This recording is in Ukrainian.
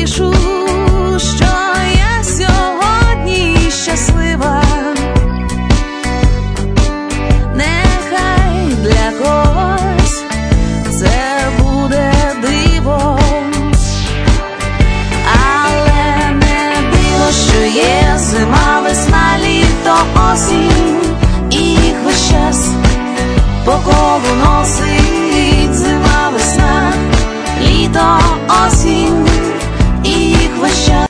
тишу, що я сьогодні щаслива. Нехай для когось це буде дивом, але не диво, що є зима, весна, літо, осінь, і їх весь час по колу носить. Зима, весна, літо, осінь, і їх весь час